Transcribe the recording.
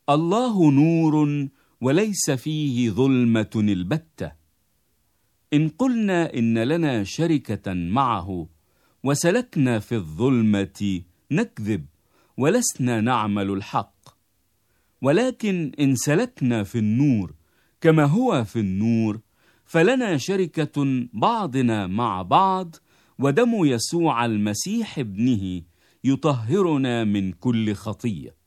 الله نور وليس فيه ظلمة البتة. إن قلنا إن لنا شركة معه وسلكنا في الظلمة نكذب ولسنا نعمل الحق. ولكن إن سلكنا في النور كما هو في النور فلنا شركة بعضنا مع بعض، ودم يسوع المسيح ابنه يطهرنا من كل خطية.